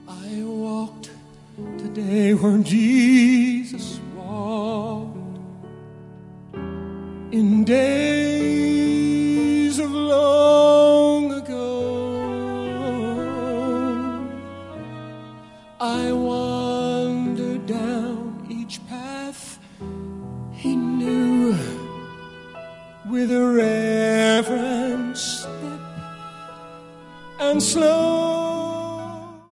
I walked today where Jesus walked in days of long ago. I wandered down each path he knew with a reverent step and slow